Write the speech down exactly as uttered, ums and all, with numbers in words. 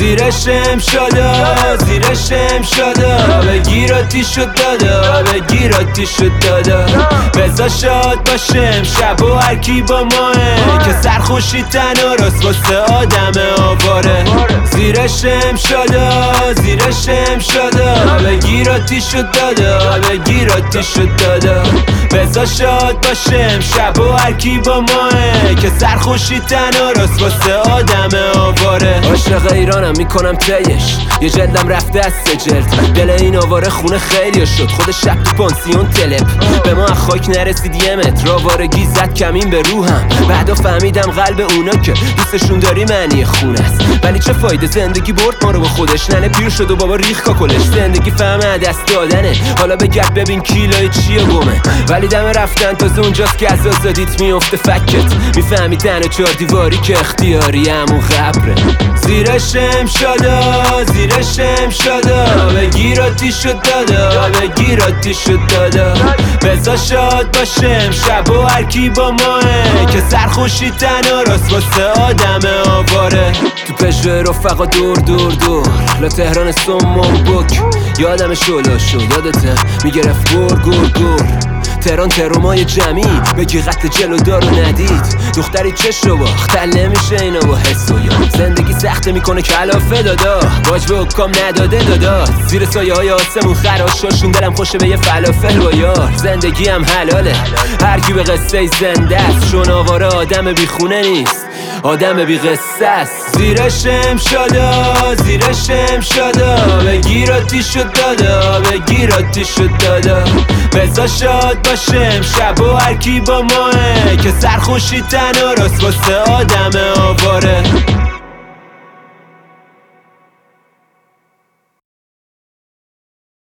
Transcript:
زیرشم شده زیرشم شده بگیر آتیشو دادا بگیر آتیشو دادا بزا شاد باشم شب و هرکی با ماه که سرخوشی تن و راست واسه آدم آواره زیرشم شده زیرشم شده بگیر آتیشو دادا بگیر آتیشو دادا بزا شاد باشم شب و هرکی با ماه که سرخوشی تن و راست واسه آدم آواره عاشق ایرانم میکنم تیش یه جلدم رفته از سه جلد دل این آواره خونه خیلی شد خود شب تو پانسیون تلپ به ما خاک نرسید یه متر آوارگی زد کمین به روحم بعدا فهمیدم قلب اونا که دوستشون داری معنی خونه است ولی چه فایده زندگی برد ما رو با خودش ننه پیر شد و بابا ریخ کاکلش زندگی فهمه دست دادنه حالا بگرد ببین کیلای چیه گمه ولی دم رفتن تازه اونجاست که از آزادیت میفته فکت میفهمی تن و چهار دیواری که اختیاری همون قبره زیرشم شده زیرشم شده بگیر آتیشو دادا بگیر آتیشو دادا بزا شاد باشم شب و هرکی با ماه که سرخوشی تن و راست واسه آدم آواره تو پژو رفقا دور دور دور لا تهران سمون بک یادم شلاشو یادته میگرفت گور گور گور تهران ترومای جمعی بگی قطع جلو دارو ندید دختری چش رو باخت تل نمیشه اینا با حس و یاد زندگی سخته میکنه کلافه دادا باج به حکام نداده دادا زیر سایه های آسمون خراشاشون دلم خوشه به یه فلافل با یار زندگی هم حلاله هرکی به قصه زنده است چون آواره آدم بی خونه نیست آدم بی قصه است زیرشم شده زیرشم شده بگیر آتیشو دادا بگیر آتیشو دادا بزا شاد باشم شب و هرکی با ماه که سرخوشی تن و راست واسه آدم آواره